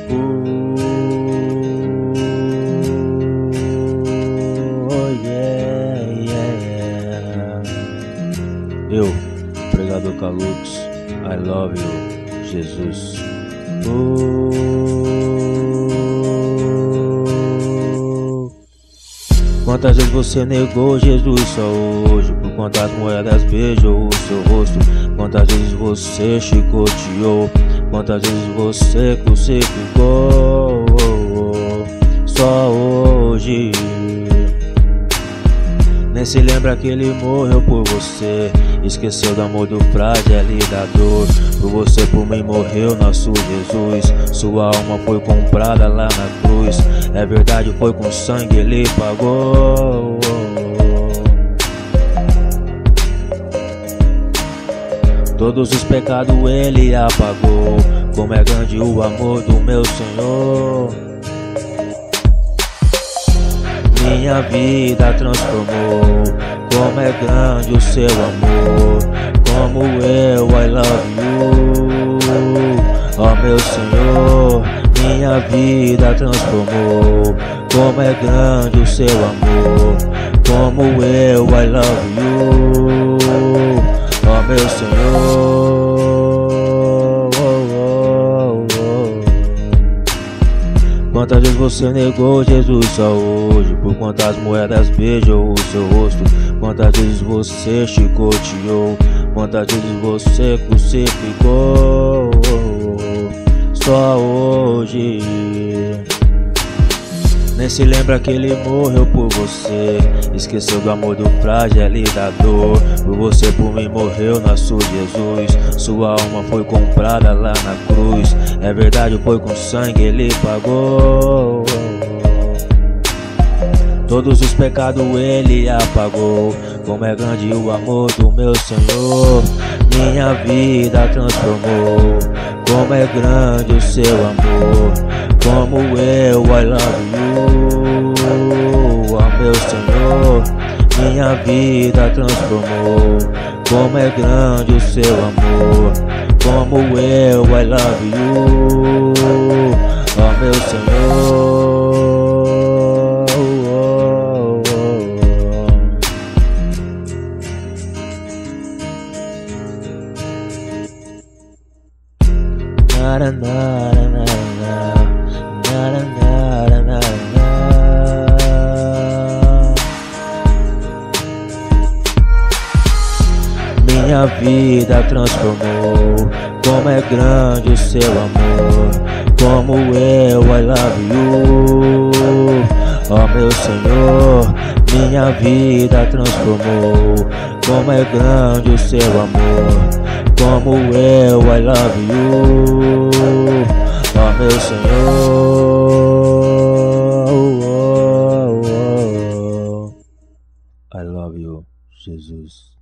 Oh, yeah, yeah. Eu, pregador Calux, I love you, Jesus. Quantas vezes você negou Jesus só hoje? Por quantas moedas beijou o seu rosto? Quantas vezes você chicoteou? Quantas vezes você crucificou? Só hoje. Nem se lembra que ele morreu por você. Esqueceu do amor do fragile e da dor. Por você, por mim morreu nosso Jesus. Sua alma foi comprada lá na cruz. É verdade, foi com sangue ele pagou. Todos os pecados ele apagou. Como é grande o amor do meu Senhor. Minha vida transformou. Como é grande o seu amor. Como eu, I love you. Ó meu Senhor, minha vida transformou. Como é grande o seu amor. Como eu, I love you. Ó meu Senhor. Quantas vezes você negou Jesus só hoje? Por quantas moedas beijou o seu rosto? Quantas vezes você chicoteou? Quantas vezes você crucificou? Só hoje. Nem se lembra que ele morreu por você. Esqueceu do amor do fragile e da dor. Por você, por mim morreu nosso Jesus. Sua alma foi comprada lá na cruz. É verdade, foi com sangue ele pagou. Todos os pecados ele apagou. Como é grande o amor do meu Senhor. Minha vida transformou. Como é grande o seu amor. Como eu, I love you. Ó meu Senhor, minha vida transformou. Como é grande o seu amor. Como eu, I love you. Ó meu Senhor. Nara, nara, nara, nara, nara, nara, nara. Minha vida transformou. Como é grande o seu amor. Como eu, I love you. Ó meu Senhor, minha vida transformou. Como é grande o seu amor. Como eu, I love you. Ó meu Senhor. I love you, Jesus.